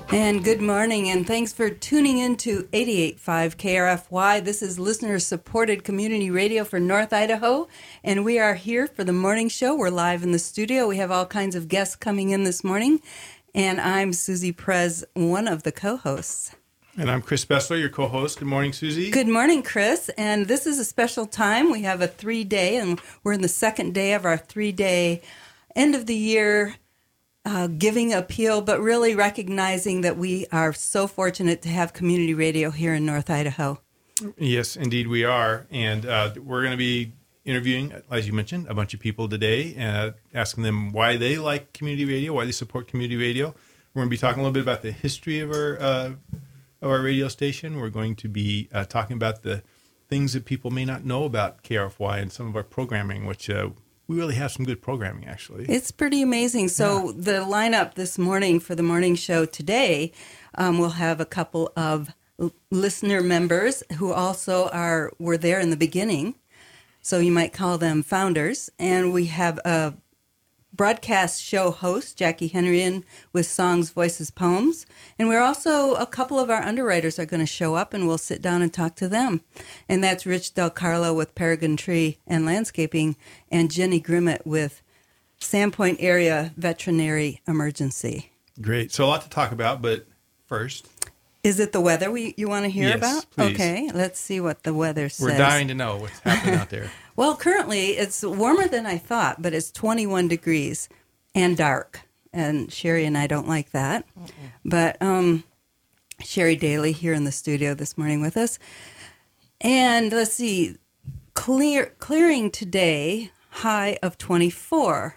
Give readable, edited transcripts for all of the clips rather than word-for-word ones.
And good morning, and thanks for tuning in to 88.5 KRFY. This is listener-supported community radio for North Idaho, and we are here for the morning show. We're live in the studio. We have all kinds of guests coming in this morning, and I'm Susie Perez, one of the co-hosts. And I'm Chris Bessler, your co-host. Good morning, Susie. Good morning, Chris. And this is a special time. We have a 3-day, and we're in the second day of our 3-day end-of-the-year giving appeal, but really recognizing that we are so fortunate to have community radio here in North Idaho. Yes, indeed we are. And we're going to be interviewing, as you mentioned, a bunch of people today, asking them why they like community radio, why they support community radio. We're going to be talking a little bit about the history of our radio station. We're going to be talking about the things that people may not know about KRFY and some of our programming, which we really have some good programming, actually. It's pretty amazing. So the lineup this morning for the morning show today, we'll have a couple of listener members who also were there in the beginning. So you might call them founders. And we have a broadcast show host, Jackie Henrien, with Songs, Voices, Poems. And we're also, a couple of our underwriters are going to show up, and we'll sit down and talk to them. And that's Rich Del Carlo with Peregrine Tree and Landscaping, and Jenny Grimmett with Sandpoint Area Veterinary Emergency. Great. So a lot to talk about, but first... Is it the weather you want to hear about? Please. Okay, let's see what the weather says. We're dying to know what's happening out there. Well, currently it's warmer than I thought, but it's 21 degrees and dark. And Sherry and I don't like that. But Sherry Daly here in the studio this morning with us. And let's see, clearing today, high of 24.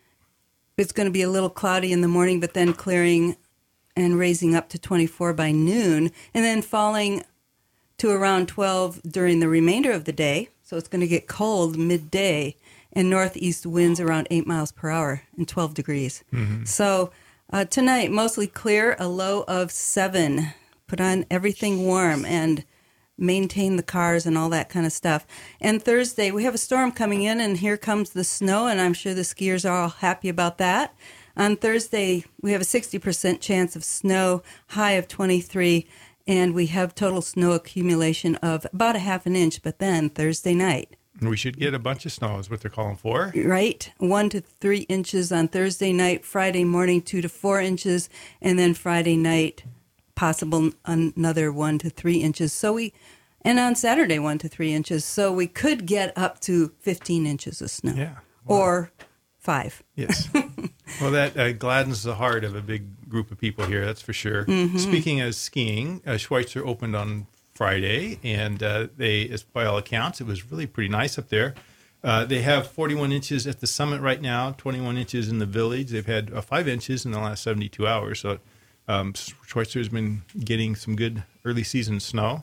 It's going to be a little cloudy in the morning, but then clearing and raising up to 24 by noon, and then falling to around 12 during the remainder of the day. So it's going to get cold midday, and northeast winds around 8 miles per hour and 12 degrees. Mm-hmm. So tonight, mostly clear, a low of 7. Put on everything warm and maintain the cars and all that kind of stuff. And Thursday, we have a storm coming in, and here comes the snow, and I'm sure the skiers are all happy about that. On Thursday, we have a 60% chance of snow, high of 23, and we have total snow accumulation of about a half an inch. But then Thursday night, we should get a bunch of snow is what they're calling for. Right. 1 to 3 inches on Thursday night, Friday morning 2 to 4 inches, and then Friday night, possible another 1 to 3 inches. And on Saturday, 1 to 3 inches. So we could get up to 15 inches of snow. Yeah. Wow. Or 5. Yes. Well, that gladdens the heart of a big group of people here, that's for sure. Mm-hmm. Speaking of skiing, Schweitzer opened on Friday, and as by all accounts, it was really pretty nice up there. They have 41 inches at the summit right now, 21 inches in the village. They've had 5 inches in the last 72 hours. So Schweitzer's been getting some good early season snow.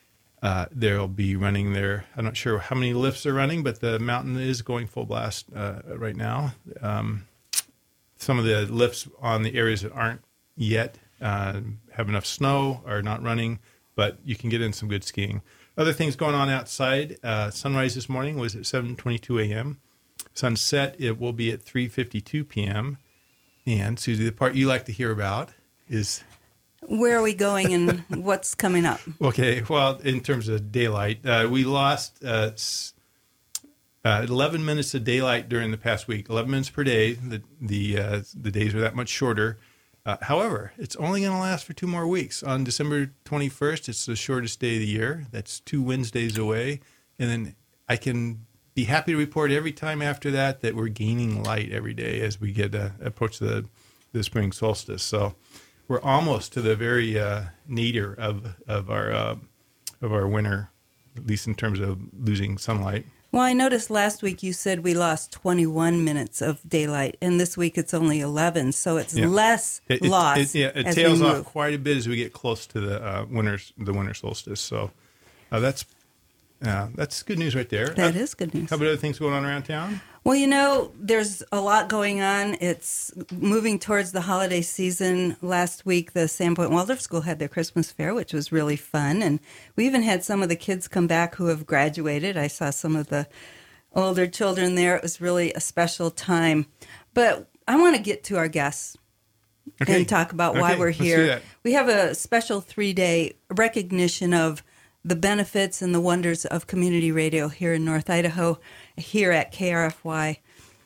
They'll be running there. I'm not sure how many lifts are running, but the mountain is going full blast right now. Some of the lifts on the areas that aren't yet have enough snow are not running, but you can get in some good skiing. Other things going on outside. Sunrise this morning was at 7:22 a.m. Sunset, it will be at 3:52 p.m. And Susie, the part you like to hear about is... Where are we going and what's coming up? Okay, well, in terms of daylight, we lost 11 minutes of daylight during the past week. 11 minutes per day. The days are that much shorter. However, it's only going to last for 2 more weeks. On December 21st, it's the shortest day of the year. That's 2 Wednesdays away. And then I can be happy to report every time after that we're gaining light every day as we get approach the spring solstice. So we're almost to the very nadir of our winter, at least in terms of losing sunlight. Well, I noticed last week you said we lost 21 minutes of daylight, and this week it's only 11, so it's less loss. It tails off quite a bit as we get close to the winter solstice. So that's good news right there. That is good news. How about other things going on around town? Well, there's a lot going on. It's moving towards the holiday season. Last week, the Sandpoint Waldorf School had their Christmas fair, which was really fun. And we even had some of the kids come back who have graduated. I saw some of the older children there. It was really a special time. But I want to get to our guests. Okay. and talk about why Okay, we're let's do here. that. We have a special 3-day recognition of the benefits and the wonders of community radio here in North Idaho, here at KRFY.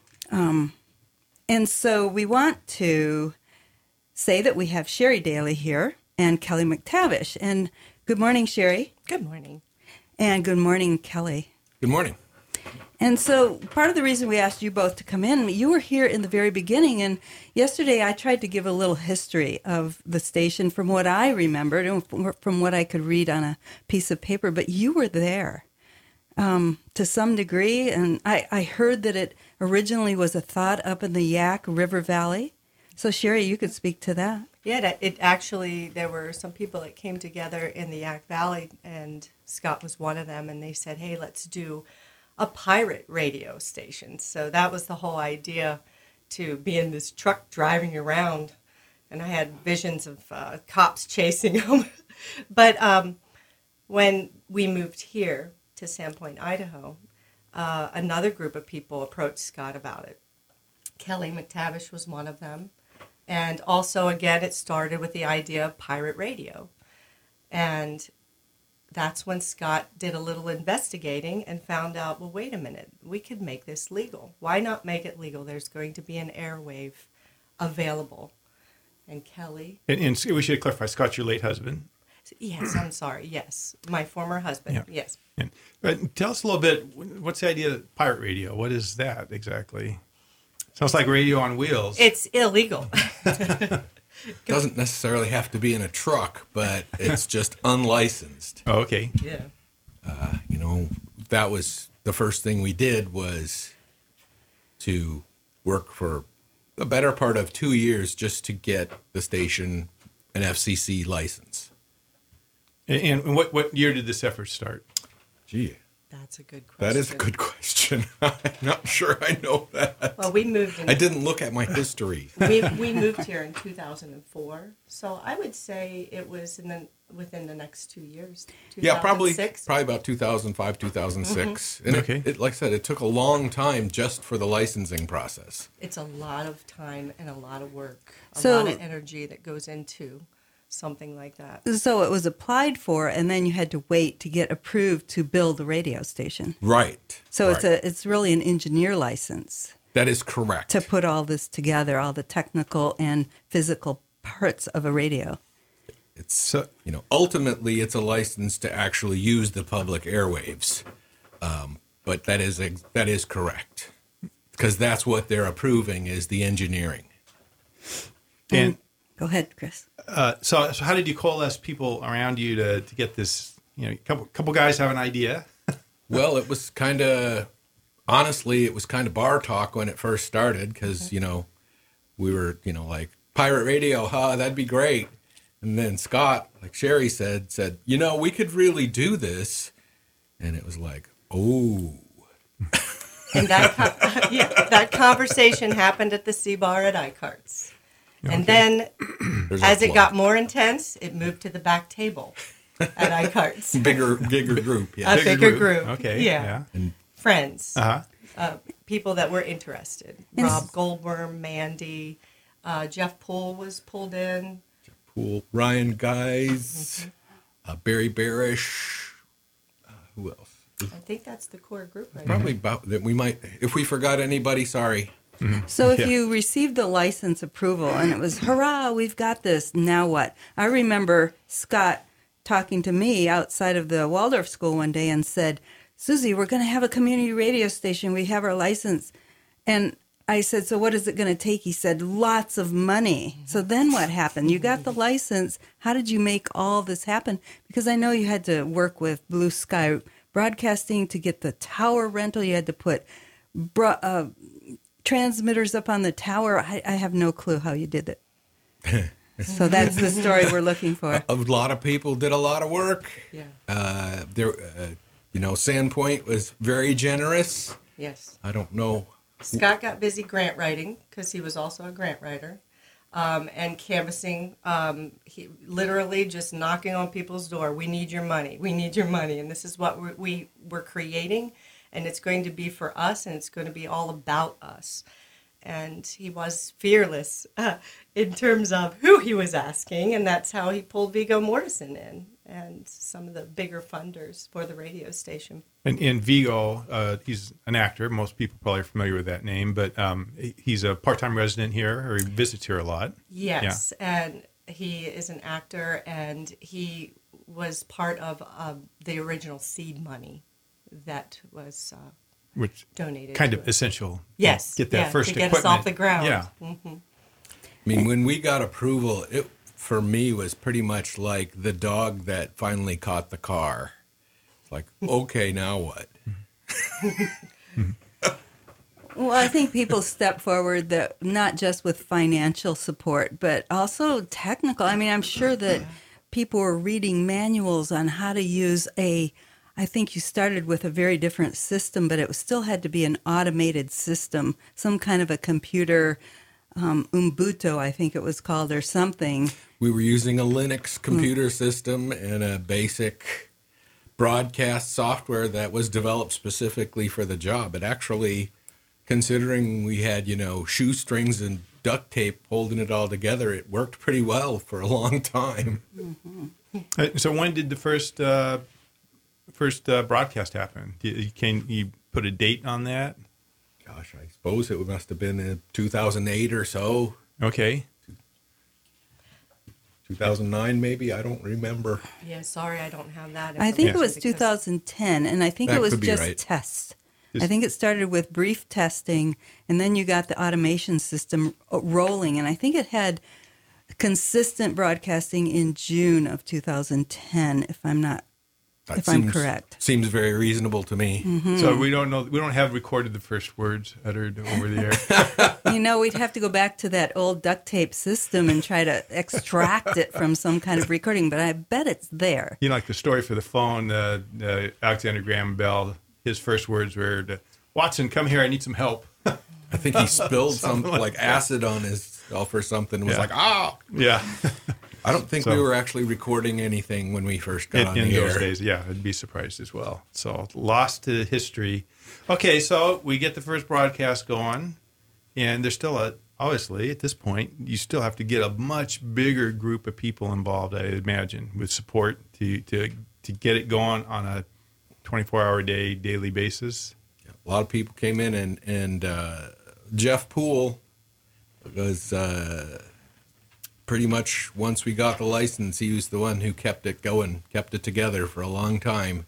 And so we want to say that we have Sherry Daly here and Kelly McTavish. And good morning, Sherry. Good morning. And good morning, Kelly. Good morning. And so part of the reason we asked you both to come in, you were here in the very beginning, and yesterday I tried to give a little history of the station from what I remembered and from what I could read on a piece of paper, but you were there to some degree, and I heard that it originally was a thought up in the Yak River Valley. So Sherry, you could speak to that. Yeah, it actually, there were some people that came together in the Yak Valley, and Scott was one of them, and they said, hey, let's do a pirate radio station. So that was the whole idea, to be in this truck driving around, and I had visions of cops chasing them. But when we moved here to Sandpoint, Idaho, another group of people approached Scott about it. Kelly McTavish was one of them. And also, again, it started with the idea of pirate radio. And that's when Scott did a little investigating and found out, well, wait a minute, we could make this legal. Why not make it legal? There's going to be an airwave available. And Kelly... And we should clarify, Scott's your late husband. Yes, I'm sorry. Yes, my former husband. Yeah. Yes. But tell us a little bit, what's the idea of pirate radio? What is that exactly? Sounds like radio on wheels. It's illegal. Doesn't necessarily have to be in a truck, but it's just unlicensed. Oh, okay. Yeah. That was the first thing we did, was to work for the better part of 2 years just to get the station an FCC license. And what year did this effort start? Gee, That's a good question. that is a good question. I'm not sure I know that. Well, we moved in... I didn't look at my history. we moved here in 2004, so I would say it was within the next 2 years. Yeah, probably 2006. about 2005, 2006. And Okay. it, like I said, it took a long time just for the licensing process. It's a lot of time and a lot of work, a So- lot of energy that goes into something like that. So it was applied for, and then you had to wait to get approved to build a radio station. Right. So right. it's really an engineer license That is correct. to put all this together, all the technical and physical parts of a radio. It's ultimately it's a license to actually use the public airwaves, but that is correct, because that's what they're approving is the engineering. And Go ahead, Chris. so how did you coalesce people around you to get this? Couple guys have an idea. Well, it was honestly, it was kind of bar talk when it first started, because we were like, pirate radio, that'd be great. And then Scott, like Sherry said, we could really do this. And it was like, oh. And that conversation happened at the C-Bar at iCarts. And then, There's a as it plug. got more intense, it moved to the back table at iCarts. bigger group, yeah. A bigger group. Okay. Yeah. Friends. Uh-huh. People that were interested. Rob Goldworm, Mandy, Jeff Poole was pulled in. Pool, Ryan Guys, Barry Barish, who else? I think that's the core group right Probably about that. We might, if we forgot anybody, sorry. So if Yeah. you received the license approval and it was, hurrah, we've got this, now what? I remember Scott talking to me outside of the Waldorf School one day and said, Susie, we're going to have a community radio station. We have our license. And I said, so what is it going to take? He said, lots of money. So then what happened? You got the license. How did you make all this happen? Because I know you had to work with Blue Sky Broadcasting to get the tower rental. You had to put transmitters up on the tower. I have no clue how you did it. So that's the story we're looking for. A lot of people did a lot of work. Yeah. Sandpoint was very generous. Yes. I don't know. Scott got busy grant writing because he was also a grant writer, and canvassing. He literally just knocking on people's door. We need your money. We need your money. And this is what we're creating, and it's going to be for us, and it's going to be all about us. and he was fearless in terms of who he was asking, and that's how he pulled Viggo Mortensen in and some of the bigger funders for the radio station. And Viggo, he's an actor. Most people probably are familiar with that name, but he's a part-time resident here, or he visits here a lot. Yes, and he is an actor, and he was part of the original seed money that was which donated. Kind to of it. essential. Yes, Get that first to get equipment. us off the ground. Yeah. Mm-hmm. I mean, when we got approval, it for me was pretty much like the dog that finally caught the car. It's like, okay, now what? Well, I think people step forward that not just with financial support, but also technical. I mean, I'm sure that people were reading manuals on how to use I think you started with a very different system, but it still had to be an automated system, some kind of a computer, Ubuntu, I think it was called, or something. We were using a Linux computer system and a basic broadcast software that was developed specifically for the job. It actually, considering we had, shoestrings and duct tape holding it all together, it worked pretty well for a long time. Mm-hmm. So when did the first broadcast happen? Can you put a date on that? Gosh, I suppose it must have been in 2008 or so. Okay. 2009 maybe, I don't remember. Yeah, sorry, I don't have that. I think it was information 2010, and I think That it was could be just right. tests. Just- I think it started with brief testing, and then you got the automation system rolling, and I think it had consistent broadcasting in June of 2010, if I'm correct. Seems very reasonable to me. So we don't know. We don't have recorded the first words uttered over the air. We'd have to go back to that old duct tape system and try to extract it from some kind of recording, but I bet it's there. Like the story for the phone, Alexander Graham Bell, his first words were, "Watson, come here. I need some help." I think he spilled some like acid on himself or something. And was Yeah. like, ah. Yeah. I don't think So- we were actually recording anything when we first got on in the those air. days, yeah, I'd be surprised as well. So lost to history. Okay, so we get the first broadcast going, and there's still obviously at this point you still have to get a much bigger group of people involved, I imagine, with support to get it going on a 24-hour daily basis. A lot of people came in, and Jeff Poole was pretty much, once we got the license, he was the one who kept it going, kept it together for a long time.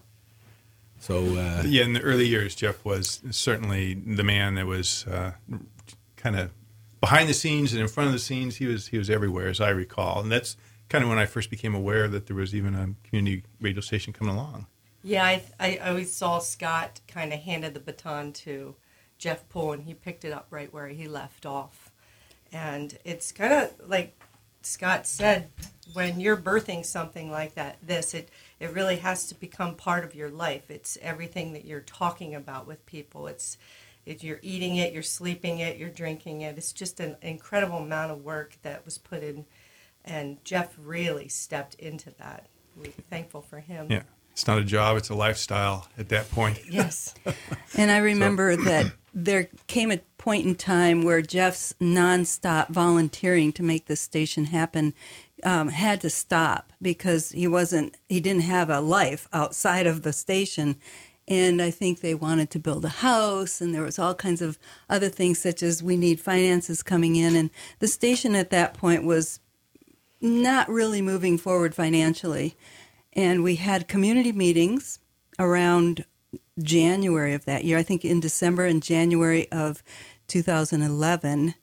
So Yeah, in the early years, Jeff was certainly the man that was kind of behind the scenes and in front of the scenes. He was everywhere, as I recall, and that's kind of when I first became aware that there was even a community radio station coming along. Yeah, I always saw Scott kind of handed the baton to Jeff Poole, and he picked it up right where he left off. And it's kind of like Scott said, when you're birthing something like that, it really has to become part of your life. It's everything that you're talking about with people. It's you're eating it, you're sleeping it, you're drinking it. It's just an incredible amount of work that was put in, and Jeff really stepped into that. We're thankful for him. Yeah, it's not a job; it's a lifestyle at that point. Yes. And I remember that there came a point in time where Jeff's nonstop volunteering to make this station happen had to stop because he didn't have a life outside of the station. And I think they wanted to build a house, and there was all kinds of other things, such as we need finances coming in. And the station at that point was not really moving forward financially. And we had community meetings around January of that year, I think in December and January of 2011.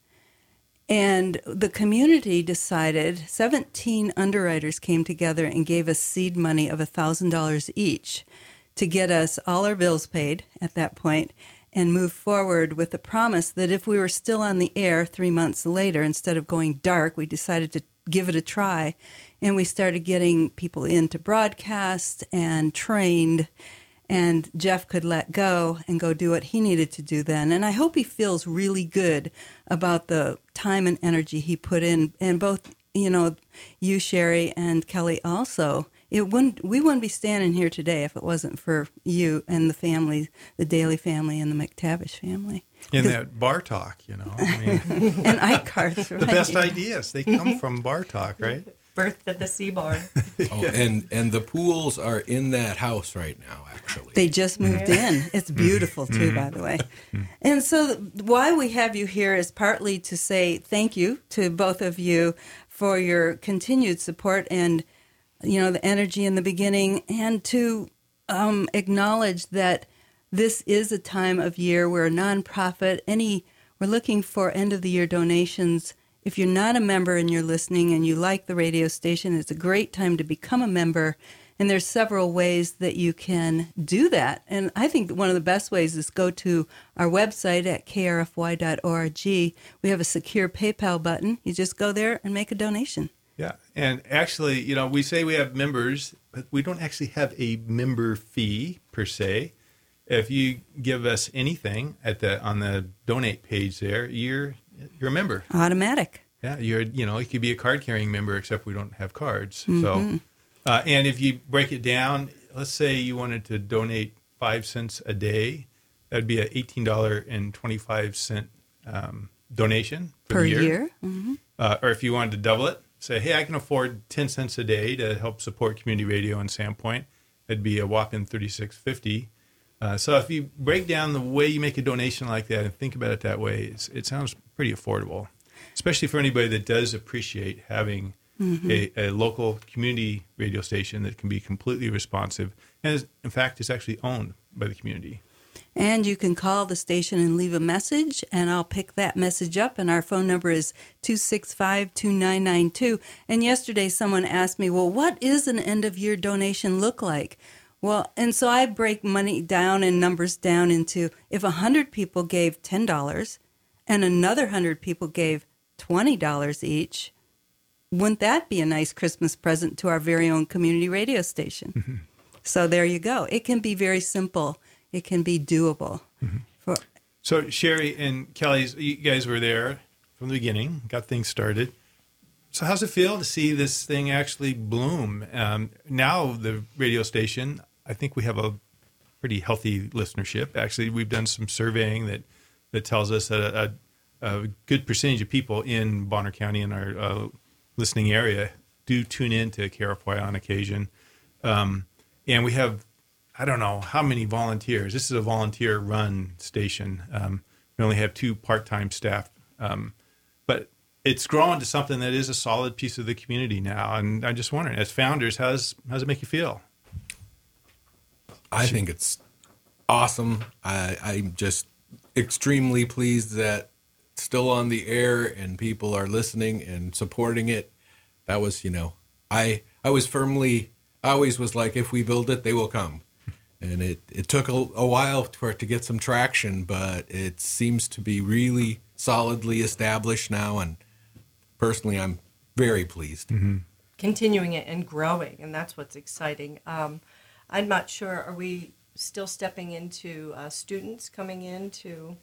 And the community decided, 17 underwriters came together and gave us seed money of $1,000 each to get us all our bills paid at that point and move forward with the promise that if we were still on the air 3 months later, instead of going dark, we decided to give it a try. And we started getting people in to broadcast and trained, and Jeff could let go and go do what he needed to do then. And I hope he feels really good about the time and energy he put in. And both, you, Sherry, and Kelly also. We wouldn't be standing here today if it wasn't for you and the family, the Daly family and the McTavish family. In that bar talk, I mean, And iCards, right? the best ideas, they come from bar talk, right? Birthed at the Sea Barn. Oh, and the pools are in that house right now, actually. They just moved in. It's beautiful, too, by the way. And so why we have you here is partly to say thank you to both of you for your continued support and, the energy in the beginning, and to acknowledge that this is a time of year. We're a nonprofit. We're looking for end-of-the-year donations. If you're not a member and you're listening and you like the radio station, it's a great time to become a member. And there's several ways that you can do that. And I think one of the best ways is go to our website at krfy.org. We have a secure PayPal button. You just go there and make a donation. Yeah, and actually, we say we have members, but we don't actually have a member fee per se. If you give us anything on the donate page there, you're a member. Automatic. Yeah, you could be a card carrying member, except we don't have cards. So, and if you break it down, let's say you wanted to donate 5 cents a day, that'd be an $18.25 donation for Per the year. year. Mm-hmm. Or if you wanted to double it, say, hey, I can afford 10 cents a day to help support community radio in Sandpoint. It'd be a whopping $36.50. So if you break down the way you make a donation like that and think about it that way, it sounds pretty affordable, especially for anybody that does appreciate having a local community radio station that can be completely responsive and, in fact, is actually owned by the community. And you can call the station and leave a message, and I'll pick that message up. And our phone number is 265-2992. And yesterday someone asked me, well, what is an end-of-year donation look like? Well, and so I break money down and numbers down into if 100 people gave $10 and another 100 people gave $20 each, wouldn't that be a nice Christmas present to our very own community radio station? Mm-hmm. So there you go. It can be very simple. It can be doable. Mm-hmm. So Sherry and Kelly, you guys were there from the beginning, got things started. So how's it feel to see this thing actually bloom? Now the radio station, I think we have a pretty healthy listenership. Actually, we've done some surveying that tells us that a good percentage of people in Bonner County in our listening area do tune in to KRFY on occasion. And we have, I don't know how many volunteers. This is a volunteer-run station. We only have 2 part-time staff. But it's grown to something that is a solid piece of the community now. And I'm just wondering, as founders, how does it make you feel? I think it's awesome. I'm just extremely pleased that it's still on the air and people are listening and supporting it. That was, I always was like, if we build it, they will come. And it took a while for it to get some traction, but it seems to be really solidly established now. And personally, I'm very pleased. Mm-hmm. Continuing it and growing, and that's what's exciting. I'm not sure, are we still stepping into students coming into...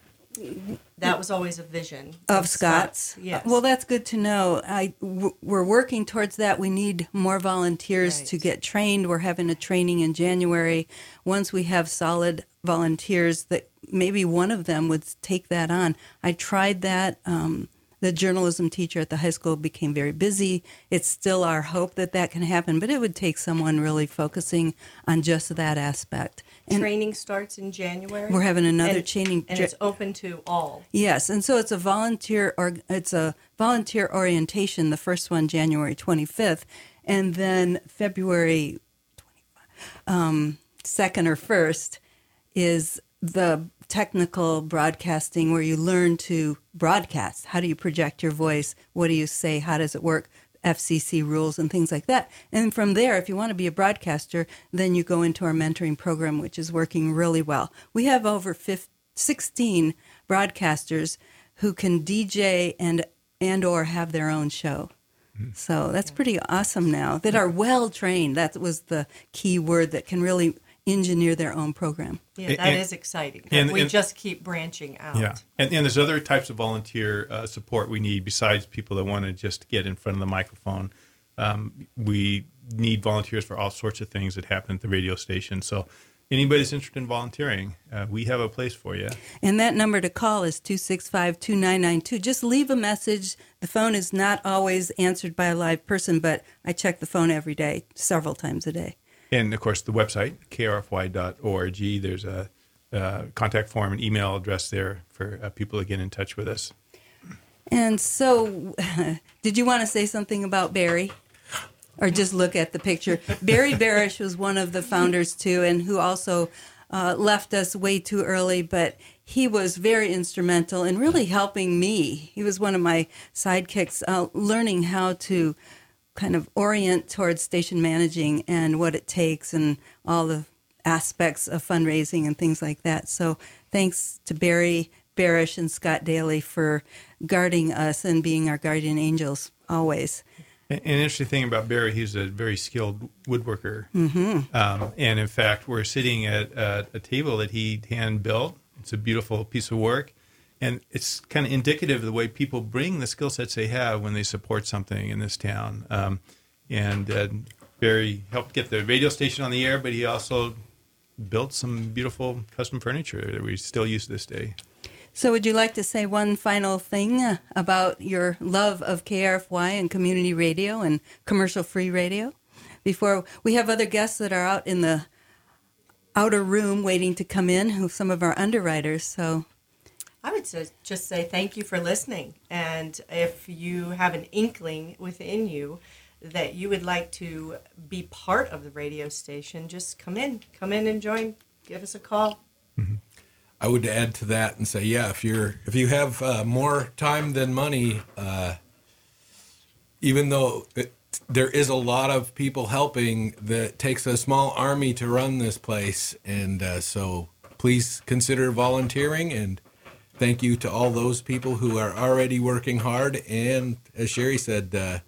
That was always a vision of Scott's. Yes. Well, that's good to know. We're working towards that. We need more volunteers to get trained. We're having a training in January. Once we have solid volunteers, that maybe one of them would take that on. I tried that. The journalism teacher at the high school became very busy. It's still our hope that can happen, but it would take someone really focusing on just that aspect. And training starts in January. We're having another training, and it's open to all. Yes, and so it's a volunteer orientation. The first one January 25th, and then February 2nd or 1st is the technical broadcasting, where you learn to broadcast. How do you project your voice? What do you say? How does it work? FCC rules and things like that. And from there, if you want to be a broadcaster, then you go into our mentoring program, which is working really well. We have over 16 broadcasters who can DJ and or have their own show. So that's pretty awesome now, that are well trained. That was the key word, that can really engineer their own program. Yeah, that is exciting. We just keep branching out. Yeah, and there's other types of volunteer support we need besides people that want to just get in front of the microphone. We need volunteers for all sorts of things that happen at the radio station. So anybody's interested in volunteering, we have a place for you. And that number to call is 265-2992. Just leave a message. The phone is not always answered by a live person, but I check the phone every day, several times a day. And, of course, the website, krfy.org. There's a contact form and email address there for people to get in touch with us. And so, did you want to say something about Barry? Or just look at the picture. Barry Barish was one of the founders, too, and who also left us way too early, but he was very instrumental in really helping me. He was one of my sidekicks, learning how to kind of orient towards station managing and what it takes and all the aspects of fundraising and things like that. So thanks to Barry Barish and Scott Daly for guarding us and being our guardian angels always. An interesting thing about Barry, he's a very skilled woodworker. And in fact, we're sitting at a table that he hand-built. It's a beautiful piece of work. And it's kind of indicative of the way people bring the skill sets they have when they support something in this town. And Barry helped get the radio station on the air, but he also built some beautiful custom furniture that we still use to this day. So would you like to say one final thing about your love of KRFY and community radio and commercial-free radio? Before we have other guests that are out in the outer room waiting to come in, some of our underwriters. So I would just say thank you for listening. And if you have an inkling within you that you would like to be part of the radio station, just come in and join. Give us a call. I would add to that and say, yeah, if you have more time than money, even though there is a lot of people helping, that takes a small army to run this place, and so please consider volunteering. And thank you to all those people who are already working hard. And as Sherry said, the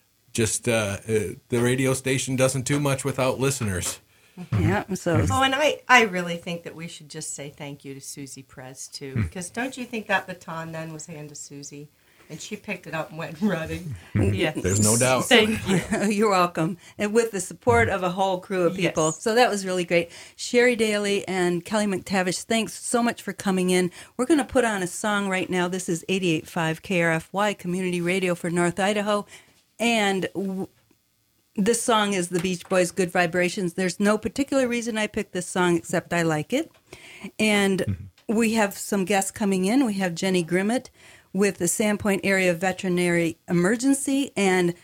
radio station doesn't do much without listeners. yeah, so And I really think that we should just say thank you to Susie Perez, too. Because don't you think that baton then was handed to Susie? And she picked it up and went running. Yeah. There's no doubt. Thank you. you're welcome. And with the support of a whole crew of people. Yes. So that was really great. Sherry Daly and Kelly McTavish, thanks so much for coming in. We're going to put on a song right now. This is 88.5 KRFY, Community Radio for North Idaho. And this song is the Beach Boys' Good Vibrations. There's no particular reason I picked this song except I like it. And we have some guests coming in. We have Jenny Grimmett with the Sandpoint Area Veterinary Emergency, and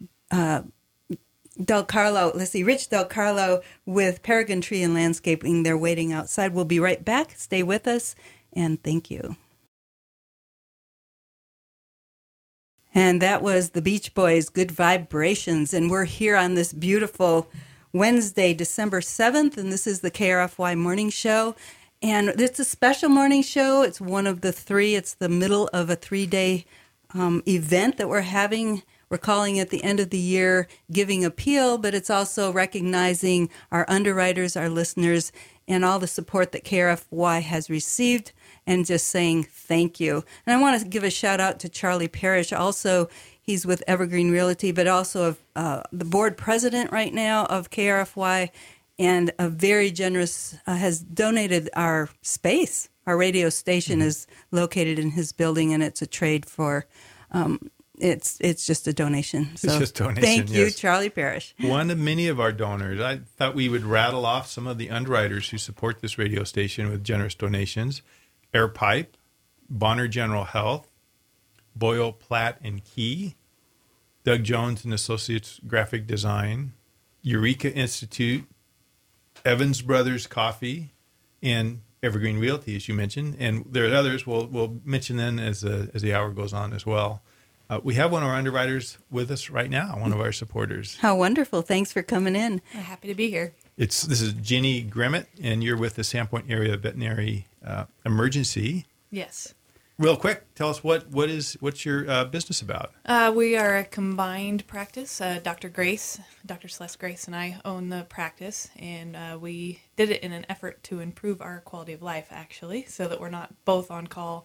Rich Del Carlo with Peregrine Tree and Landscaping. They're waiting outside. We'll be right back. Stay with us, and thank you. And that was the Beach Boys' Good Vibrations, and we're here on this beautiful Wednesday, December 7th, and this is the KRFY Morning Show. And it's a special morning show. It's one of the three. It's the middle of a 3-day event that we're having. We're calling it the end of the year Giving Appeal, but it's also recognizing our underwriters, our listeners, and all the support that KRFY has received, and just saying thank you. And I want to give a shout out to Charlie Parrish. Also, he's with Evergreen Realty, but also the board president right now of KRFY, and a very generous, has donated our space. Our radio station is located in his building, and it's a trade for, it's just a donation. So It's just donation, thank you, yes. Charlie Parrish. One of many of our donors. I thought we would rattle off some of the underwriters who support this radio station with generous donations. Air Pipe, Bonner General Health, Boyle, Platt and Key, Doug Jones and Associates Graphic Design, Eureka Institute, Evans Brothers Coffee, and Evergreen Realty, as you mentioned. And there are others we'll mention then as the hour goes on as well. We have one of our underwriters with us right now, one of our supporters. How wonderful. Thanks for coming in. I'm happy to be here. This is Jenny Grimmett, and you're with the Sandpoint Area Veterinary Emergency. Yes. Real quick, tell us what's your business about? We are a combined practice. Dr. Celeste Grace, and I own the practice, and we did it in an effort to improve our quality of life, actually, so that we're not both on call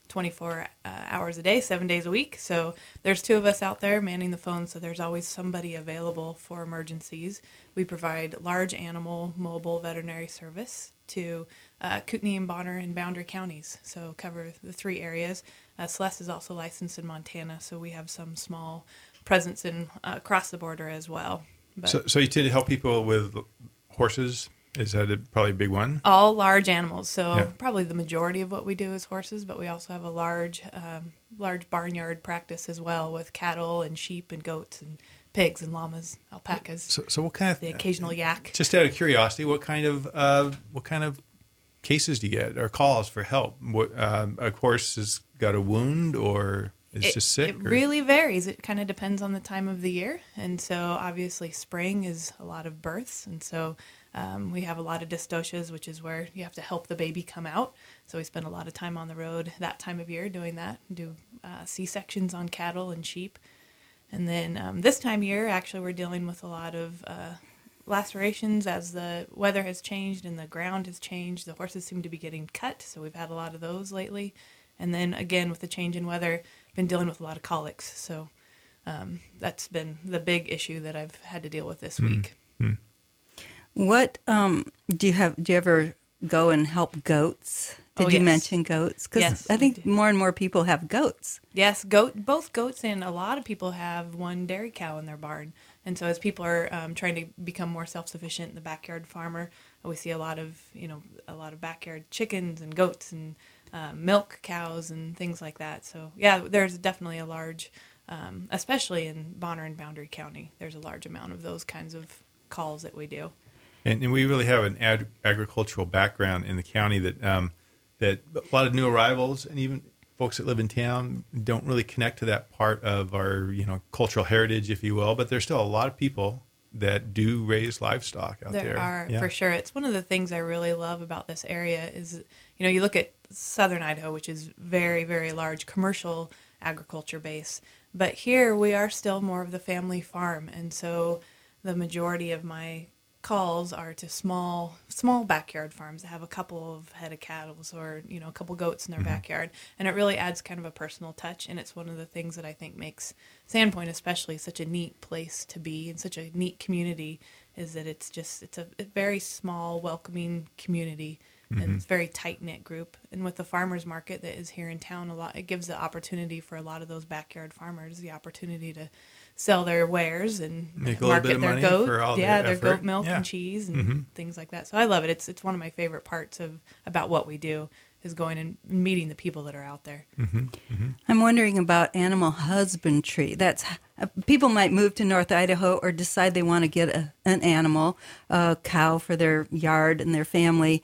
24 hours a day, 7 days a week. So there's 2 of us out there manning the phone, so there's always somebody available for emergencies. We provide large animal mobile veterinary service to Kootenai and Bonner and Boundary counties, so cover the 3 areas. Celeste is also licensed in Montana, so we have some small presence in across the border as well. But So you tend to help people with horses? Is that probably a big one? all large animals. So Yeah. probably the majority of what we do is horses, but we also have a large barnyard practice as well with cattle and sheep and goats and pigs and llamas, alpacas, So what kind the of, occasional yak. just out of curiosity, what kind of cases do you get or calls for help? What, a horse has got a wound or is just sick? It or- really varies. It kind of depends on the time of the year. And so obviously spring is a lot of births. And so we have a lot of dystocias, which is where you have to help the baby come out. So we spend a lot of time on the road that time of year doing that, do C-sections on cattle and sheep. And then this time of year, actually, we're dealing with a lot of lacerations as the weather has changed and the ground has changed. The horses seem to be getting cut, so we've had a lot of those lately. And then again, with the change in weather, been dealing with a lot of colics. So that's been the big issue that I've had to deal with this week. What do you ever go and help goats? Did Oh, you yes. mention goats? Because Yes, I we think do. more and more people have goats. Yes, both goats and a lot of people have one dairy cow in their barn. And so as people are trying to become more self-sufficient, the backyard farmer, we see a lot of backyard chickens and goats and milk cows and things like that. So yeah, there's definitely a large, especially in Bonner and Boundary County, there's a large amount of those kinds of calls that we do. And we really have an agricultural background in the county that that a lot of new arrivals and even folks that live in town don't really connect to that part of our cultural heritage, if you will. But there's still a lot of people that do raise livestock out there. There are, Yeah. for sure. It's one of the things I really love about this area is, you look at southern Idaho, which is very, very large commercial agriculture base. But here we are still more of the family farm. And so the majority of my calls are to small backyard farms that have a couple of head of cattle or a couple goats in their backyard, and it really adds kind of a personal touch. And it's one of the things that I think makes Sandpoint especially such a neat place to be and such a neat community, is that it's a very small, welcoming community. And it's a very tight-knit group. And with the farmers market that is here in town, it gives the opportunity for a lot of those backyard farmers the opportunity to sell their wares and Make a little market bit of their money goat, for all their their effort. goat milk Yeah. and cheese and things like that. So I love it. It's one of my favorite parts about what we do, is going and meeting the people that are out there. I'm wondering about animal husbandry. That's people might move to North Idaho or decide they want to get an animal, a cow for their yard and their family,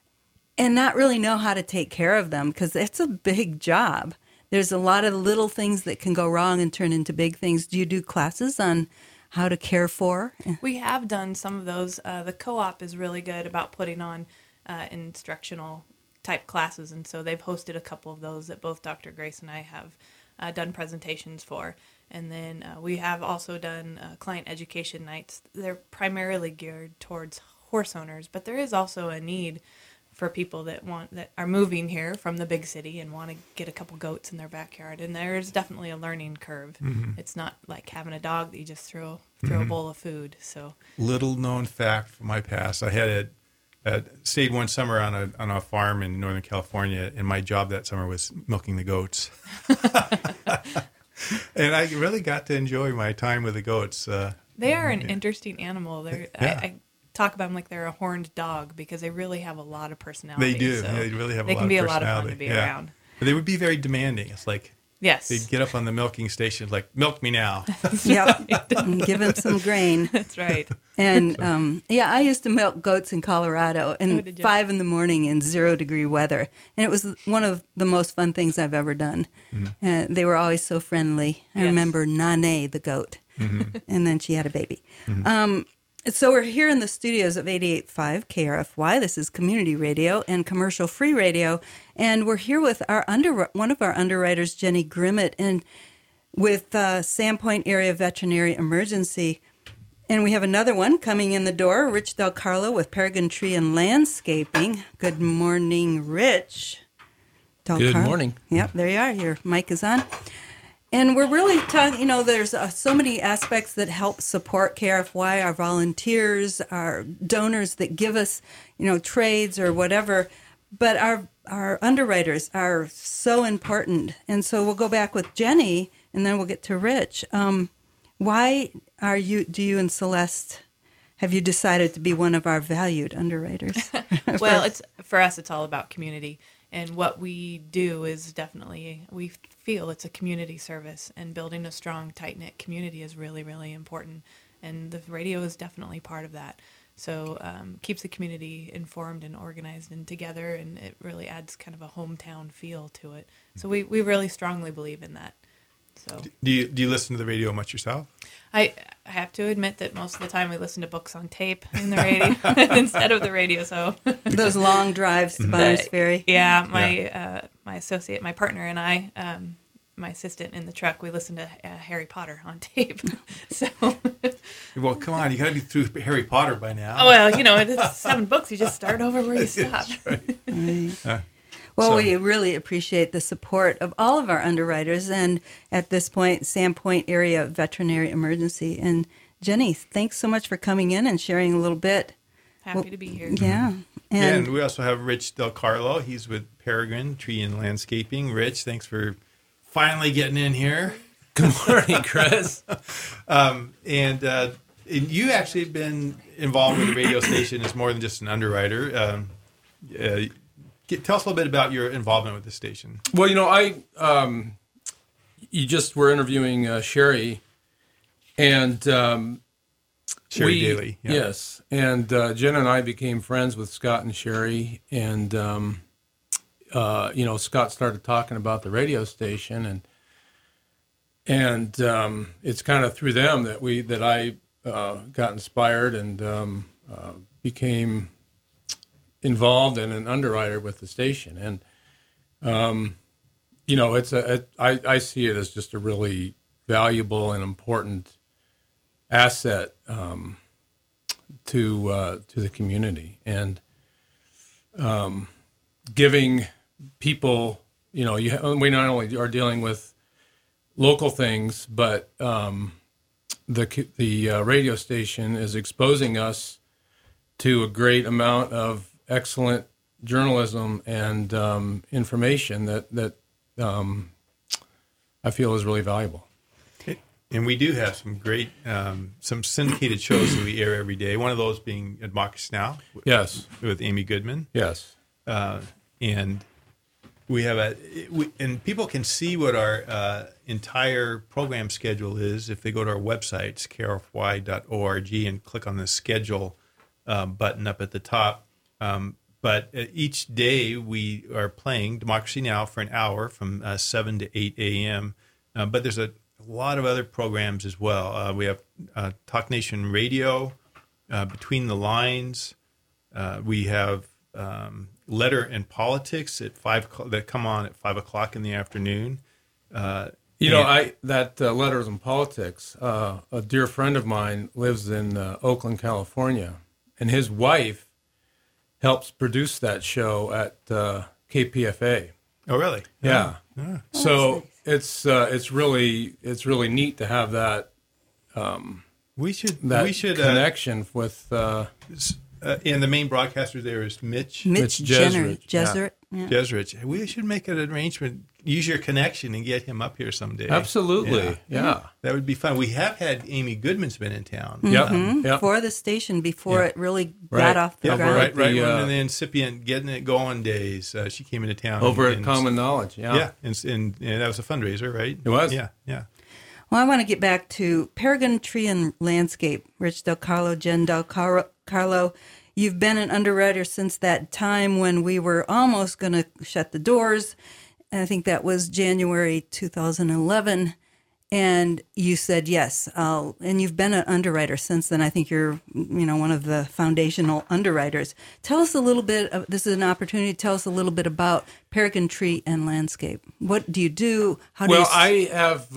and not really know how to take care of them because it's a big job. There's a lot of little things that can go wrong and turn into big things. Do you do classes on how to care for? We have done some of those. The co-op is really good about putting on instructional type classes, and so they've hosted a couple of those that both Dr. Grace and I have done presentations for. And then we have also done client education nights. They're primarily geared towards horse owners, but there is also a need for people that are moving here from the big city and want to get a couple goats in their backyard. And there's definitely a learning curve. It's not like having a dog that you just throw a bowl of food. So Little known fact from my past: I had stayed one summer on a farm in Northern California, and my job that summer was milking the goats. And I really got to enjoy my time with the goats. they are an interesting animal. Yeah. I talk about them like they're a horned dog because they really have a lot of personality. They do. So they really have a they lot can of be a lot of fun personality. to be Yeah. around. But they would be very demanding. It's like Yes. they'd get up on the milking station, like, milk me now. Yep, and give them some grain. That's right. And I used to milk goats in Colorado Oh, in did you? 5 a.m. in 0-degree weather, and it was one of the most fun things I've ever done. They were always so friendly. I Yes. remember Nane, the goat, and then she had a baby. So we're here in the studios of 88.5 KRFY. This is community radio and commercial-free radio, and we're here with one of our underwriters, Jenny Grimmett, and with Sandpoint Area Veterinary Emergency. And we have another one coming in the door, Rich Del Carlo with Paragon Tree and Landscaping. Good morning, Rich. Del Good Carlo. morning. Yep, there you are. Your mic is on. And we're really talking, there's so many aspects that help support KRFY, our volunteers, our donors that give us, trades or whatever. But our underwriters are so important. And so we'll go back with Jenny, and then we'll get to Rich. Why do you and Celeste, have you decided to be one of our valued underwriters? Well, for us, it's all about community. And what we do is definitely, we feel it's a community service, and building a strong, tight-knit community is really, really important. And the radio is definitely part of that. So keeps the community informed and organized and together, and it really adds kind of a hometown feel to it. So we really strongly believe in that. So Do you listen to the radio much yourself? I have to admit that most of the time we listen to books on tape in the radio instead of the radio. So Those long drives to Bonners Ferry. yeah, my associate, my partner, and I, my assistant in the truck, we listen to Harry Potter on tape. So, Well, come on, you got to be through Harry Potter by now. oh well, it's 7 books. You just start over where you stop. Well, So- we really appreciate the support of all of our underwriters, and at this point, Sandpoint Area Veterinary Emergency. And Jenny, thanks so much for coming in and sharing a little bit. Happy to be here. Yeah. And we also have Rich Del Carlo. He's with Peregrine Tree and Landscaping. Rich, thanks for finally getting in here. Good morning, Chris. And you actually have been involved with the radio station as more than just an underwriter. Tell us a little bit about your involvement with the station. Well, you just were interviewing Sherry, and Sherry Daly. Yeah. Yes, and Jen and I became friends with Scott and Sherry, and Scott started talking about the radio station, and it's kind of through them that I got inspired and became involved and an underwriter with the station. And I see it as just a really valuable and important asset to the community, and giving people, we not only are dealing with local things, but the radio station is exposing us to a great amount of excellent journalism and information that I feel is really valuable. And we do have some great, some syndicated shows that we air every day. One of those being Democracy Now! Yes. With Amy Goodman. Yes. And we have and people can see what our entire program schedule is if they go to our website, it's krfy.org, and click on the schedule button up at the top. But each day we are playing Democracy Now! For an hour from 7 to 8 a.m. But there's a lot of other programs as well. We have Talk Nation Radio, Between the Lines. We have Letter and Politics at 5 that come on at 5 o'clock in the afternoon. Letters and Politics. A dear friend of mine lives in Oakland, California, and his wife helps produce that show at KPFA. Oh, really? Yeah. Yeah. So it's really neat to have that We should connection with. and the main broadcaster there is Mitch Jeserich. Jeserich. Yeah. Jeserich. We should make an arrangement, use your connection, and get him up here someday. Absolutely. Yeah. That would be fun. We have had Amy Goodman's been in town. Yep. For the station before it really Right. got off the Yeah, ground. right The, when the incipient getting it going days, she came into town. Over at and- Common Knowledge. Yeah. Yeah, and that was a fundraiser, right? It was. Yeah. Well, I want to get back to Peregrine Tree and Landscape. Rich Del Carlo, Jen Del Carlo. You've been an underwriter since that time when we were almost going to shut the doors. And I think that was January 2011. And you said yes. And you've been an underwriter since then. I think you're, one of the foundational underwriters. Tell us a little bit. This is an opportunity to tell us a little bit about Peregrine Tree and Landscape. What do you do? How do you? Well, I have,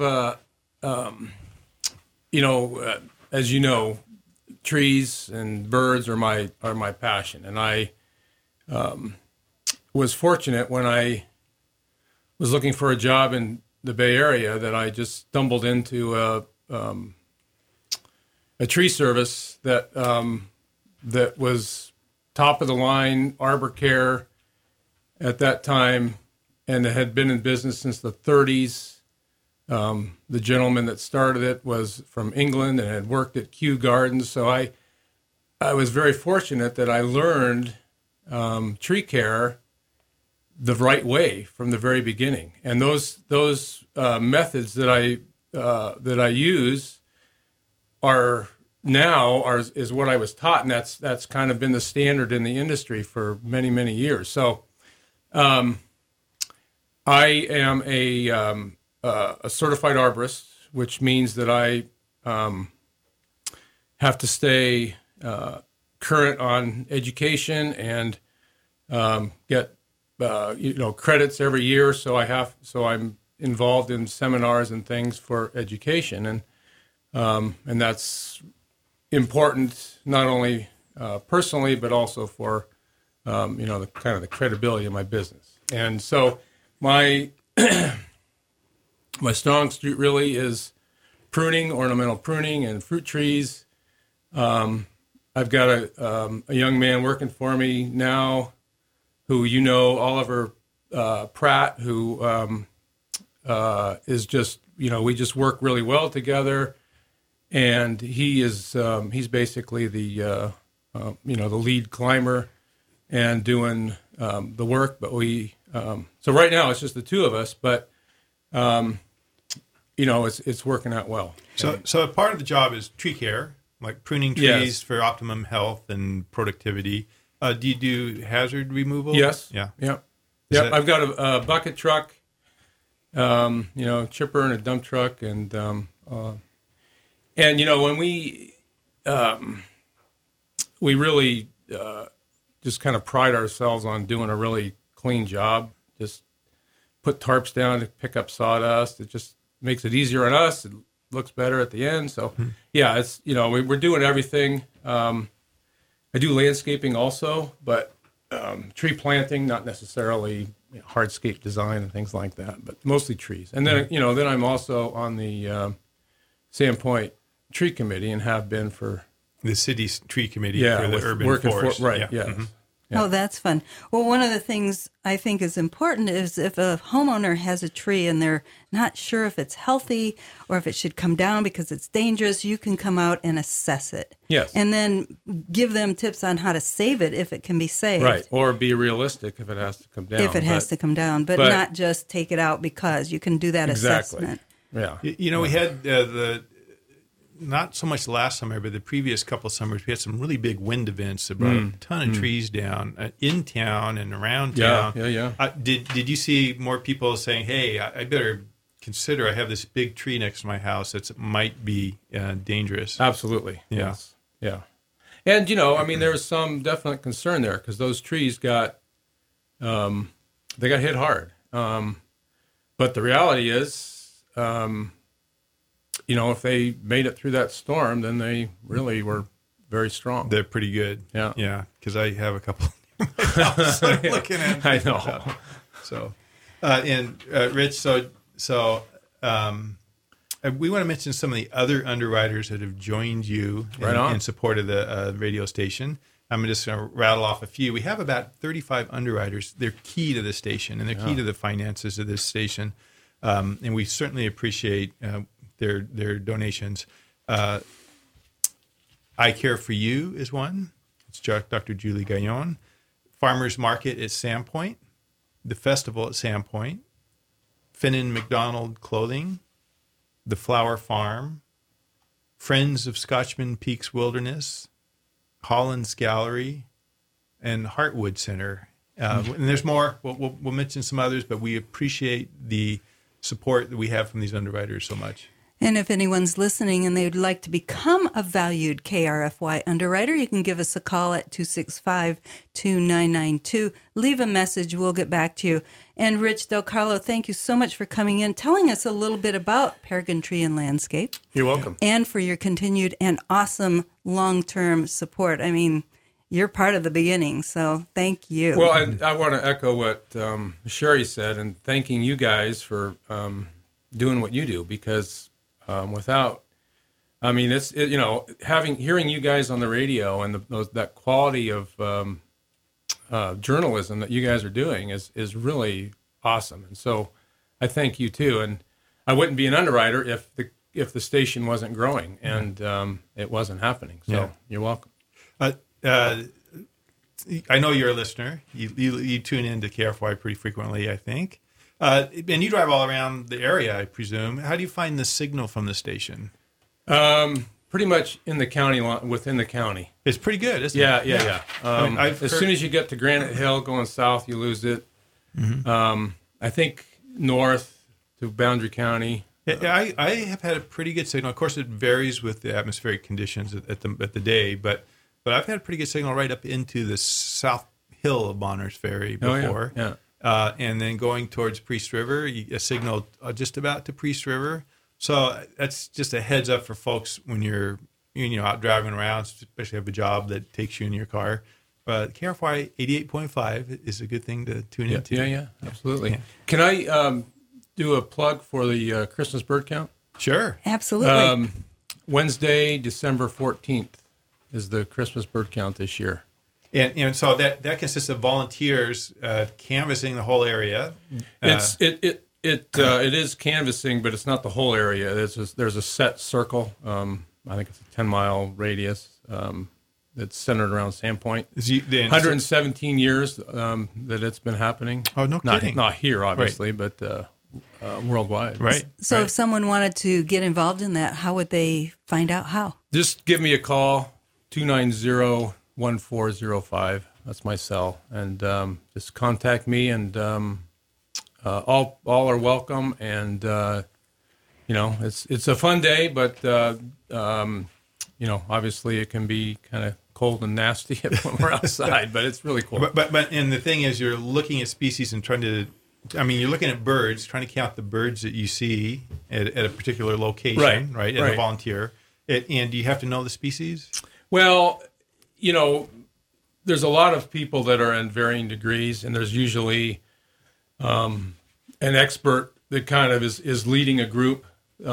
as you know, trees and birds are my passion, and I was fortunate when I was looking for a job in the Bay Area that I just stumbled into a tree service that that was top of the line arbor care at that time, and it had been in business since the 30s. The gentleman that started it was from England and had worked at Kew Gardens, so I was very fortunate that I learned tree care the right way from the very beginning, and those methods that I use is what I was taught, and that's kind of been the standard in the industry for many years. So, I am a certified arborist, which means that I have to stay current on education and get credits every year. So I'm involved in seminars and things for education, and that's important not only personally but also for the kind of the credibility of my business. And so my strong suit really is pruning, ornamental pruning, and fruit trees. I've got a young man working for me now who Oliver Pratt, who is just, we just work really well together. And he's basically the lead climber and doing the work. But so right now it's just the two of us, but it's working out well. So part of the job is tree care, like pruning trees Yes. for optimum health and productivity. Do you do hazard removal? Yes. Yeah. Yep. That- I've got a bucket truck, chipper and a dump truck, and when we really just kind of pride ourselves on doing a really clean job. Just put tarps down to pick up sawdust. It just makes it easier on us. It looks better at the end. So, yeah, it's we're doing everything. I do landscaping also, but tree planting, not necessarily hardscape design and things like that, but mostly trees. And then then I'm also on the Sandpoint Tree Committee and have been for The city's tree committee for the with urban working forest. right? Yeah. Yes. Mhm. Yeah. Oh, that's fun. Well, one of the things I think is important is if a homeowner has a tree and they're not sure if it's healthy or if it should come down because it's dangerous, you can come out and assess it. Yes. And then give them tips on how to save it if it can be saved. Right, or be realistic if it has to come down. If it has to come down, but not just take it out because you can do that Exactly. assessment. Yeah. We had not so much last summer, but the previous couple of summers, we had some really big wind events that brought a ton of trees down in town and around town. Yeah. Did you see more people saying, "Hey, I better consider I have this big tree next to my house that might be dangerous"? Absolutely. Yeah. Yes. Yeah. And there's some definite concern there because those trees got hit hard. But the reality is, if they made it through that storm, then they really were very strong. They're pretty good. Yeah. Because I have a couple. Looking at. I know. So, Rich, we want to mention some of the other underwriters that have joined you in support of the radio station. I'm just going to rattle off a few. We have about 35 underwriters. They're key to the station, and they're key to the finances of this station. And we certainly appreciate their donations. I Care for You is one. It's Dr. Julie Gaillon. Farmers Market at Sandpoint. The Festival at Sandpoint. Finnan McDonald Clothing. The Flower Farm. Friends of Scotchman Peaks Wilderness. Holland's Gallery. And Heartwood Center. And there's more. We'll mention some others, but we appreciate the support that we have from these underwriters so much. And if anyone's listening and they would like to become a valued KRFY underwriter, you can give us a call at 265-2992. Leave a message. We'll get back to you. And Rich Del Carlo, thank you so much for coming in, telling us a little bit about Peregrine Tree and Landscape. You're welcome. And for your continued and awesome long-term support. I mean, you're part of the beginning. So thank you. Well, I want to echo what Sherry said, and thanking you guys for doing what you do, because without, I mean, hearing you guys on the radio and that quality of journalism that you guys are doing is really awesome. And so I thank you too. And I wouldn't be an underwriter if the station wasn't growing, and it wasn't happening. So You're welcome. I know you're a listener. You tune in to KRFY pretty frequently, I think. And you drive all around the area, I presume. How do you find the signal from the station? Pretty much in the county, within the county. It's pretty good, isn't it? Yeah. As soon as you get to Granite Hill going south, you lose it. Mm-hmm. I think north to Boundary County. I have had a pretty good signal. Of course, it varies with the atmospheric conditions at the day, but I've had a pretty good signal right up into the south hill of Bonners Ferry before. Oh, yeah. And then going towards Priest River, a signal just about to Priest River. So that's just a heads up for folks when you're out driving around, especially have a job that takes you in your car. But KRFY 88.5 is a good thing to tune into. Yeah, absolutely. Yeah. Can I do a plug for the Christmas bird count? Sure. Absolutely. Wednesday, December 14th is the Christmas bird count this year. And so that consists of volunteers canvassing the whole area. It is canvassing, but it's not the whole area. There's a set circle. I think it's a 10-mile radius that's centered around Sandpoint. 117 years that it's been happening. Oh, no kidding. Not here, obviously, but worldwide. Right. So if someone wanted to get involved in that, how would they find out how? Just give me a call, 290-1405. That's my cell. And just contact me, and all are welcome. And, it's a fun day, but, obviously it can be kind of cold and nasty when we're outside, but it's really cool. But and the thing is, you're looking at species and you're looking at birds, trying to count the birds that you see at a particular location, right? As a volunteer. And do you have to know the species? Well, there's a lot of people that are in varying degrees, and there's usually an expert that kind of is leading a group,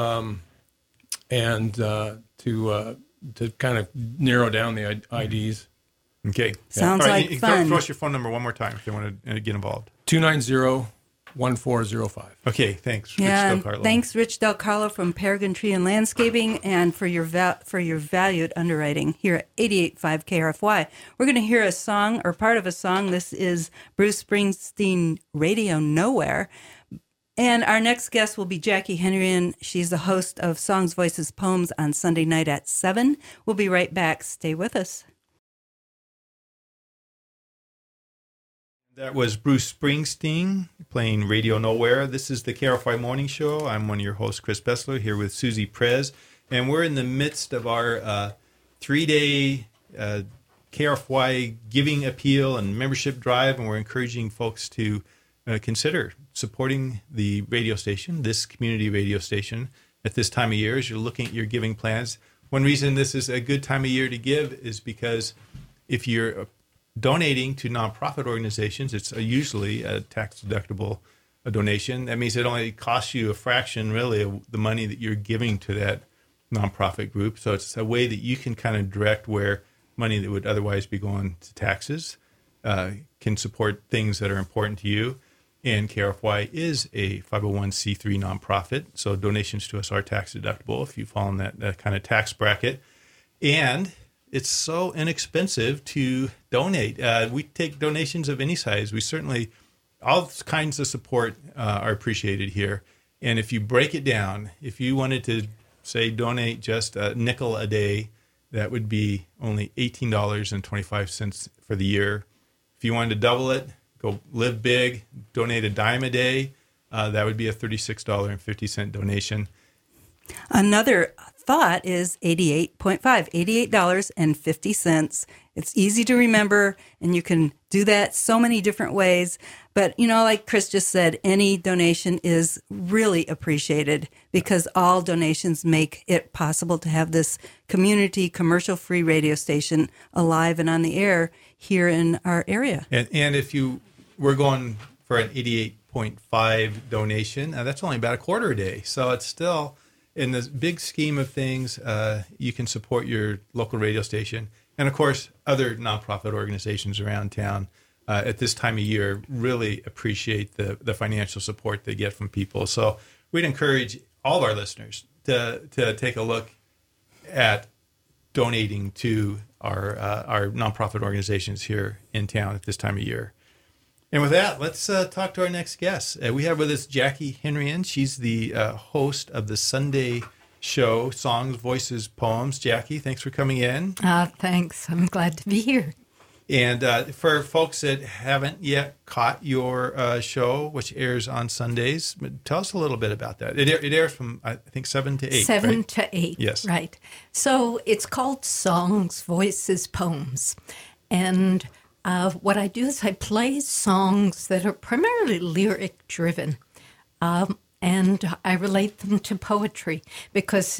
and to kind of narrow down the IDs. Okay. Sounds like fun. Throw us your phone number one more time if they want to get involved. 290-1405. Okay, thanks. Yeah, Rich Del Carlo. Thanks, Rich Del Carlo from Peregrine Tree and Landscaping, and for your valued underwriting here at 88.5 KRFY. We're going to hear a song, or part of a song. This is Bruce Springsteen, Radio Nowhere. And our next guest will be Jackie Henrian. She's the host of Songs, Voices, Poems on Sunday night at 7. We'll be right back. Stay with us. That was Bruce Springsteen playing Radio Nowhere. This is the KRFY Morning Show. I'm one of your hosts, Chris Bessler, here with Susie Prez. And we're in the midst of our 3-day KRFY giving appeal and membership drive, and we're encouraging folks to consider supporting the radio station, this community radio station, at this time of year as you're looking at your giving plans. One reason this is a good time of year to give is because if you're donating to nonprofit organizations, it's usually a tax-deductible donation. That means it only costs you a fraction, really, of the money that you're giving to that nonprofit group. So it's a way that you can kind of direct where money that would otherwise be going to taxes can support things that are important to you. And KRFY is a 501c3 nonprofit, so donations to us are tax-deductible if you fall in that kind of tax bracket. And it's so inexpensive to donate. We take donations of any size. We certainly, all kinds of support are appreciated here. And if you break it down, if you wanted to, say, donate just a nickel a day, that would be only $18.25 for the year. If you wanted to double it, go live big, donate a dime a day, that would be a $36.50 donation. Another thought is 88.5, $88.50. It's easy to remember, and you can do that so many different ways. But, like Chris just said, any donation is really appreciated because all donations make it possible to have this community commercial-free radio station alive and on the air here in our area. And if we're going for an 88.5 donation, that's only about a quarter a day. So it's still, in the big scheme of things, you can support your local radio station. And, of course, other nonprofit organizations around town at this time of year really appreciate the financial support they get from people. So we'd encourage all of our listeners to take a look at donating to our nonprofit organizations here in town at this time of year. And with that, let's talk to our next guest. We have with us Jackie Henrian. She's the host of the Sunday show, Songs, Voices, Poems. Jackie, thanks for coming in. Thanks. I'm glad to be here. And for folks that haven't yet caught your show, which airs on Sundays, tell us a little bit about that. It airs from, I think, 7 to 8, 7 right? to 8, yes. Right. So it's called Songs, Voices, Poems. And what I do is I play songs that are primarily lyric-driven. And I relate them to poetry because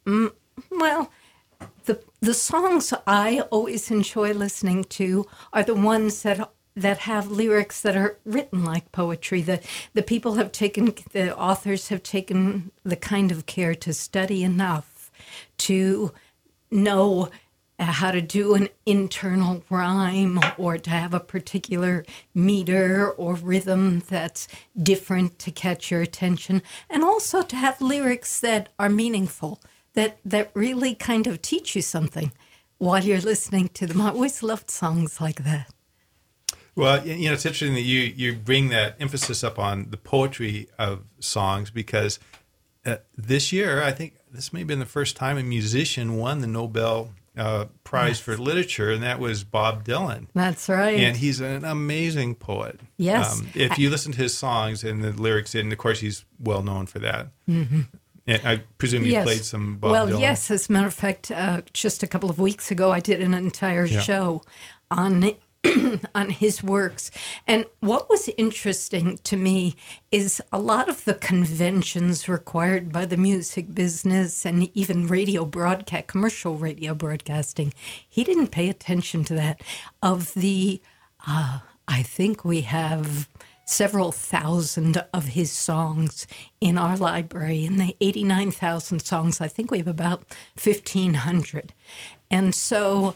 the songs I always enjoy listening to are the ones that have lyrics that are written like poetry. The authors have taken the kind of care to study enough to know how to do an internal rhyme or to have a particular meter or rhythm that's different to catch your attention, and also to have lyrics that are meaningful, that really kind of teach you something while you're listening to them. I always loved songs like that. Well, it's interesting that you bring that emphasis up on the poetry of songs because this year, I think this may have been the first time a musician won the Nobel Prize for Literature, and that was Bob Dylan. That's right. And he's an amazing poet. Yes. If you listen to his songs and the lyrics, and of course he's well known for that. Mm-hmm. And I presume you played some Bob Dylan. Well, yes. As a matter of fact, just a couple of weeks ago, I did an entire show on his works. And what was interesting to me is a lot of the conventions required by the music business and even commercial radio broadcasting, he didn't pay attention to that. Of the, I think we have several thousand of his songs in our library. In the 89,000 songs, I think we have about 1,500. And so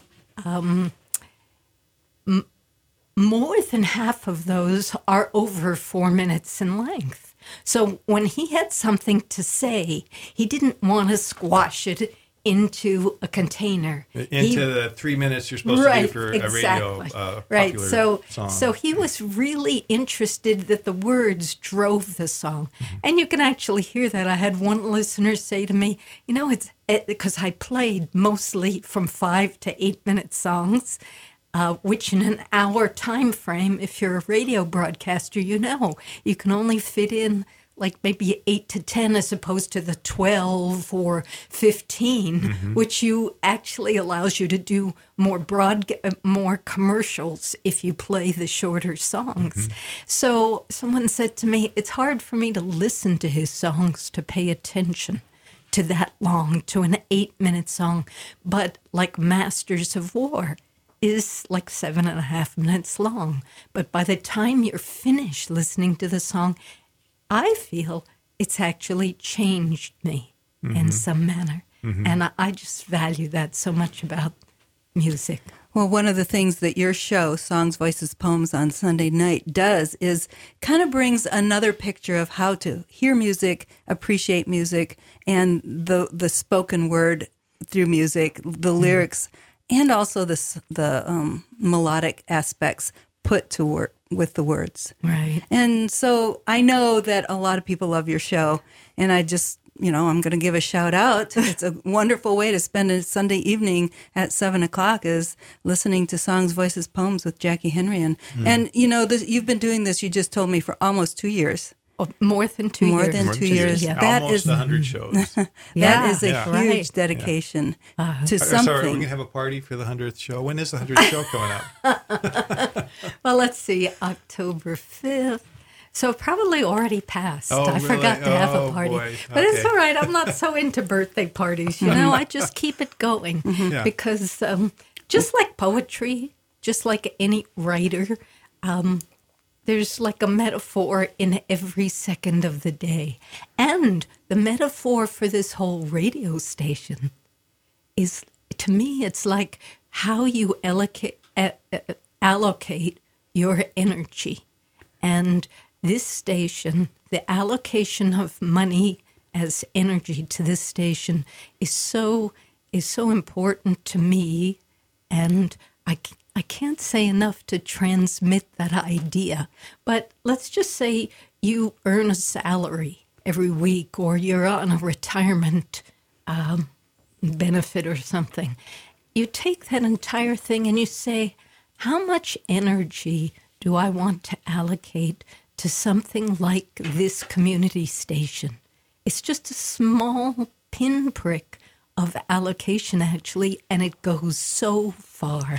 more than half of those are over 4 minutes in length. So when he had something to say, he didn't want to squash it into a container. Into the 3 minutes you're supposed to do for a radio popular song. So he was really interested that the words drove the song. Mm-hmm. And you can actually hear that. I had one listener say to me, it's because I played mostly from 5 to 8 minute songs, which in an hour time frame, if you're a radio broadcaster, you can only fit in like maybe 8 to 10 as opposed to the 12 or 15, mm-hmm. which actually allows you to do more commercials if you play the shorter songs. Mm-hmm. So someone said to me, it's hard for me to listen to his songs to pay attention to that long, to an 8-minute song. But like Masters of War is like 7.5 minutes long. But by the time you're finished listening to the song, I feel it's actually changed me mm-hmm. in some manner. Mm-hmm. And I just value that so much about music. Well, one of the things that your show, Songs, Voices, Poems on Sunday night, does is kind of brings another picture of how to hear music, appreciate music, and the spoken word through music, the lyrics, and also the melodic aspects put to work with the words. Right. And so I know that a lot of people love your show, and I just, I'm going to give a shout out. It's a wonderful way to spend a Sunday evening at 7:00 is listening to Songs, Voices, Poems with Jackie Henrian. And, you've been doing this, you just told me, for almost 2 years. more than 2 More years. than More 2 than 2 years. Yeah. That Almost is 100 shows. that Yeah, is a yeah. huge Right. dedication to Sorry, we're something. going to have a party for the 100th show. When is the 100th show coming up? Well, let's see, October 5th. So probably already passed. Oh, I forgot really? to have a Oh, party. boy. But it's Okay. all right. I'm not so into birthday parties. I just keep it going Yeah. because just like poetry, just like any writer, there's like a metaphor in every second of the day. And the metaphor for this whole radio station is, to me, it's like how you allocate your energy. And this station, the allocation of money as energy to this station is so important to me, and I can't say enough to transmit that idea. But let's just say you earn a salary every week, or you're on a retirement benefit or something. You take that entire thing and you say, how much energy do I want to allocate to something like this community station? It's just a small pinprick of allocation, actually, and it goes so far.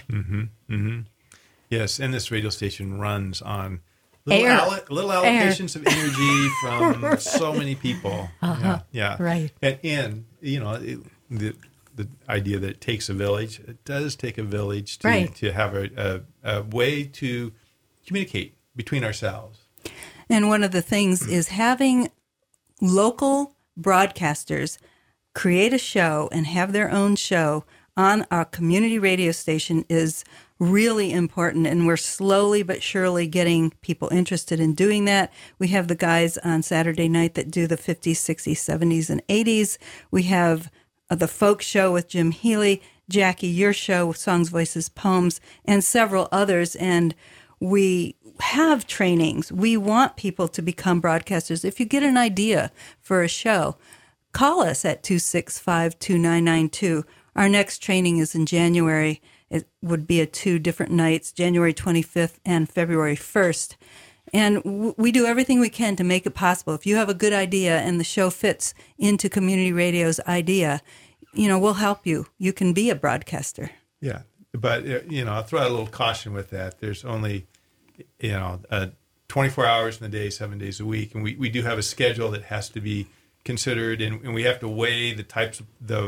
Yes, and this radio station runs on Air. little allocations of energy from so many people. Yeah. Right. And the idea that it takes a village, it does take a village to, Right. to have a way to communicate between ourselves. And one of the things is having local broadcasters create a show and have their own show on our community radio station is really important. And we're slowly but surely getting people interested in doing that. We have the guys on Saturday night that do the 50s, 60s, 70s, and 80s. We have the folk show with Jim Healy, Jackie, your show with Songs, Voices, Poems, and several others. And we have trainings. We want people to become broadcasters. If you get an idea for a show, call us at 265-2992. Our next training is in January. It would be at 2 different nights, January 25th and February 1st. And we do everything we can to make it possible. If you have a good idea and the show fits into community radio's idea, we'll help you. You can be a broadcaster. Yeah, but I'll throw out a little caution with that. There's only 24 hours in the day, 7 days a week, and we do have a schedule that has to be considered, and we have to weigh the types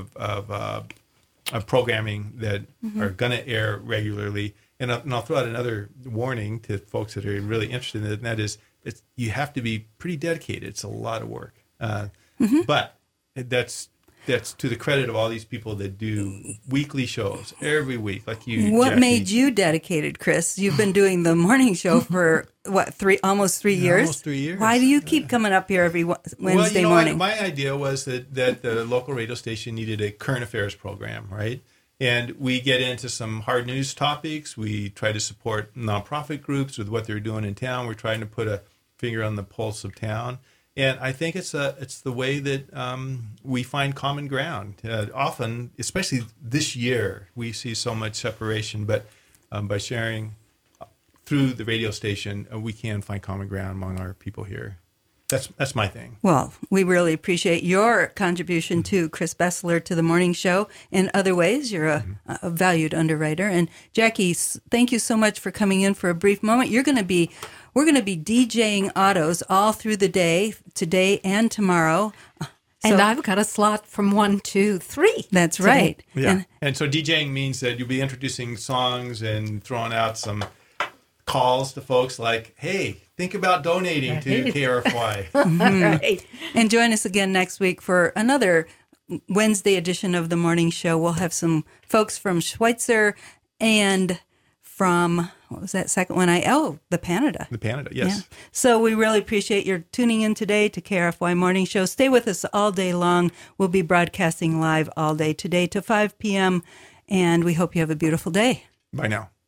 of programming that are going to air regularly. And I'll throw out another warning to folks that are really interested in it, and that is you have to be pretty dedicated. It's a lot of work. But that's to the credit of all these people that do weekly shows every week, like you. What Jackie. made you dedicated, Chris? You've been doing the morning show for almost 3 years? Almost 3 years. Why do you keep coming up here every Wednesday morning? My idea was that the local radio station needed a current affairs program, right? And we get into some hard news topics. We try to support nonprofit groups with what they're doing in town. We're trying to put a finger on the pulse of town. And I think it's the way that we find common ground. Often, especially this year, we see so much separation. But by sharing through the radio station, we can find common ground among our people here. That's my thing. Well, we really appreciate your contribution to Chris Bessler to the morning show. In other ways, you're a valued underwriter. And Jackie, thank you so much for coming in for a brief moment. We're going to be DJing autos all through the day, today and tomorrow. And I've got a slot from 1 to 3. That's today. right. Yeah. And so DJing means that you'll be introducing songs and throwing out some calls to folks like, hey, think about donating to KRFY. Right. And join us again next week for another Wednesday edition of the morning show. We'll have some folks from Schweitzer and from, what was that second one? The Panada. The Panada, yes. Yeah. So we really appreciate your tuning in today to KRFY Morning Show. Stay with us all day long. We'll be broadcasting live all day today to 5 p.m. And we hope you have a beautiful day. Bye now.